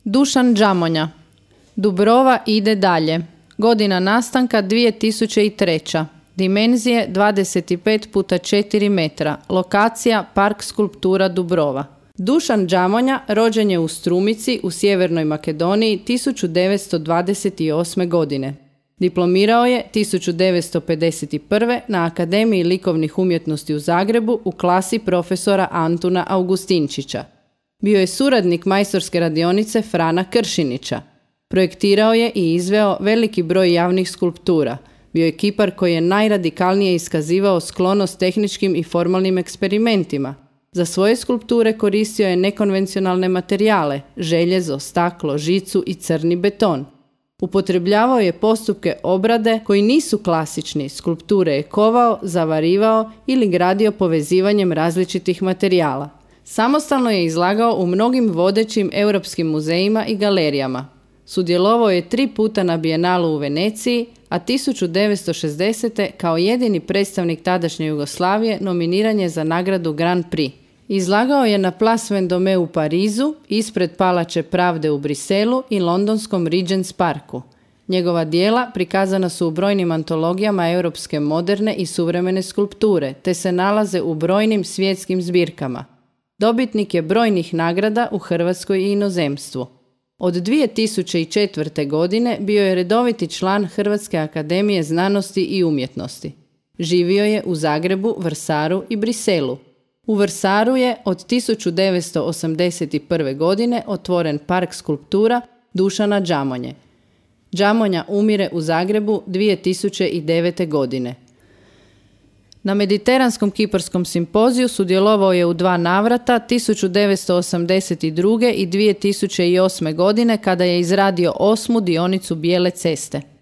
Dušan Džamonja. Dubrova ide dalje. Godina nastanka 2003. Dimenzije 25 x 4 metra. Lokacija Park skulptura Dubrova. Dušan Džamonja rođen je u Strumici u Sjevernoj Makedoniji 1928. godine. Diplomirao je 1951. na Akademiji likovnih umjetnosti u Zagrebu u klasi profesora Antuna Augustinčića. Bio je suradnik majstorske radionice Frana Kršinića. Projektirao je i izveo veliki broj javnih skulptura. Bio je kipar koji je najradikalnije iskazivao sklonost tehničkim i formalnim eksperimentima. Za svoje skulpture koristio je nekonvencionalne materijale, željezo, staklo, žicu i crni beton. Upotrebljavao je postupke obrade koji nisu klasični, skulpture je kovao, zavarivao ili gradio povezivanjem različitih materijala. Samostalno je izlagao u mnogim vodećim europskim muzejima i galerijama. Sudjelovao je 3 puta na Bijenalu u Veneciji, a 1960. kao jedini predstavnik tadašnje Jugoslavije nominiran je za nagradu Grand Prix. Izlagao je na Place Vendôme u Parizu, ispred Palače pravde u Briselu i londonskom Regents Parku. Njegova djela prikazana su u brojnim antologijama europske moderne i suvremene skulpture, te se nalaze u brojnim svjetskim zbirkama. Dobitnik je brojnih nagrada u Hrvatskoj i inozemstvu. Od 2004. godine bio je redoviti član Hrvatske akademije znanosti i umjetnosti. Živio je u Zagrebu, Vrsaru i Briselu. U Vrsaru je od 1981. godine otvoren park skulptura Dušana Džamonje. Džamonja umire u Zagrebu 2009. godine. Na Mediteranskom kiparskom simpoziju sudjelovao je u 2 navrata 1982. i 2008. godine kada je izradio 8. dionicu Bijele ceste.